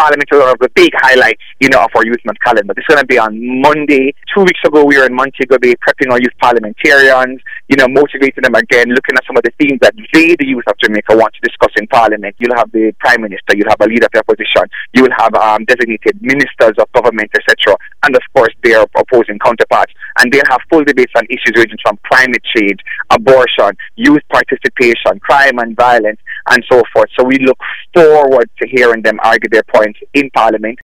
Parliament is one of the big highlights, of our Youth Month calendar. This is going to be on Monday. 2 weeks ago, we were in Montego Bay prepping our youth parliamentarians, motivating them again, looking at some of the themes that they, the youth of Jamaica, want to discuss in Parliament. You'll have the Prime Minister, you'll have a leader of the opposition, you will have designated ministers of government, etc., and of course their opposing counterparts. And they'll have full debates on issues ranging from climate change, abortion, youth participation, crime and violence, and so forth. So we look forward to hearing them argue their points in Parliament.